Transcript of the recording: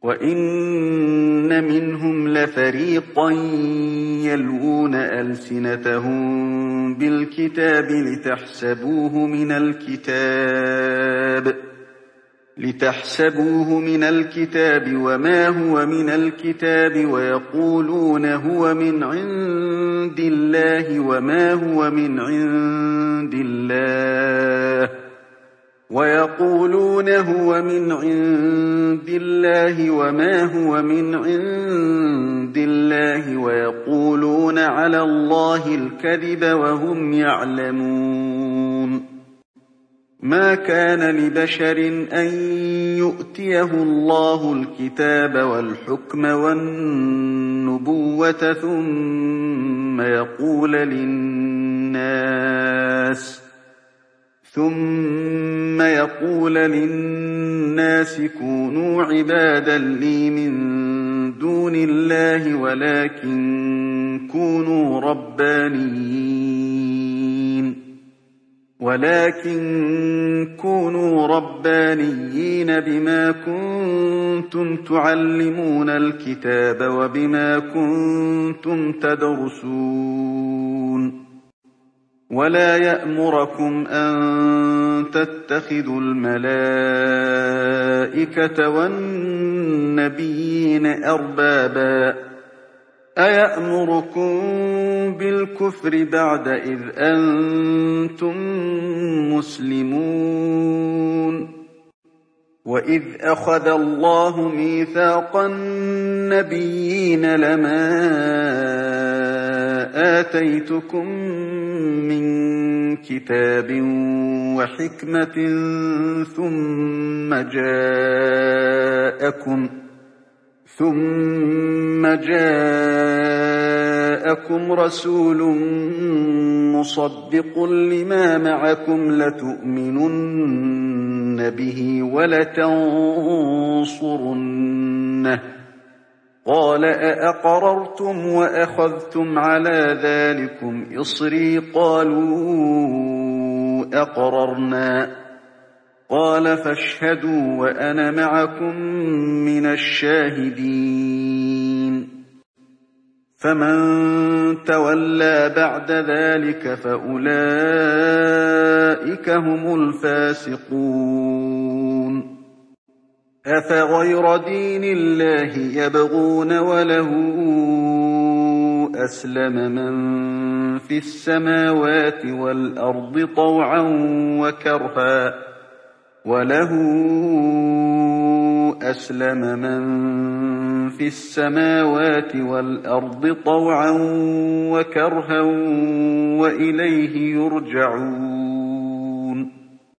وَإِنَّ مِنْهُمْ لَفَرِيقًا يَلْوُونَ أَلْسِنَتَهُم بِالْكِتَابِ لِتَحْسَبُوهُ مِنَ الْكِتَابِ وَمَا هُوَ مِنَ الْكِتَابِ وَيَقُولُونَ هُوَ مِنْ عِندِ اللَّهِ وَمَا هُوَ مِنْ عِندِ اللَّهِ وَيَقُولُونَ عَلَى اللَّهِ الْكَذِبَ وَهُمْ يَعْلَمُونَ مَا كَانَ لِبَشَرٍ أَن يُؤْتِيَهُ اللَّهُ الْكِتَابَ وَالْحُكْمَ وَالنُّبُوَّةَ ثُمَّ يَقُولَ لِلنَّاسِ كُونُوا عِبَادًا لِّي مِن دُونِ اللَّهِ وَلَٰكِن كُونُوا رَبَّانِيِّينَ بِمَا كُنتُمْ تُعَلِّمُونَ الْكِتَابَ وَبِمَا كُنتُمْ تَدْرُسُونَ وَلَا يَأْمُرَكُمْ أَن تَتَّخِذُوا الْمَلَائِكَةَ وَالنَّبِيِّينَ أَرْبَابًا ۗ أَيَأْمُرُكُم بِالْكُفْرِ بَعْدَ إِذْ أَنتُم مُّسْلِمُونَ وَإِذْ أَخَذَ اللَّهُ مِيثَاقَ النَّبِيِّينَ لَمَا آتَيْتُكُم مِّن كِتَابٍ وَحِكْمَةٍ ثُمَّ جَاءَكُمْ رَسُولٌ مُّصَدِّقٌ لِّمَا مَعَكُمْ لَتُؤْمِنُنَّ بِهِ وَلَتَنصُرُنَّهُ ۚ قَالَ أَأَقْرَرْتُمْ وَأَخَذْتُمْ عَلَىٰ ذَٰلِكُمْ إِصْرِي ۖ قَالُوا أَقْرَرْنَا ۚ قَالَ فَاشْهَدُوا وَأَنَا مَعَكُم مِّنَ الشَّاهِدِينَ فَمَن تَوَلَّىٰ بَعْدَ ذَٰلِكَ فَأُولَٰئِكَ هُمُ الْفَاسِقُونَ أَفَغَيْرَ دِينِ اللَّهِ يَبْغُونَ وَلَهُ أَسْلَمَ مَن فِي السَّمَاوَاتِ وَالْأَرْضِ طَوْعًا وَكَرْهًا وَإِلَيْهِ يُرْجَعُونَ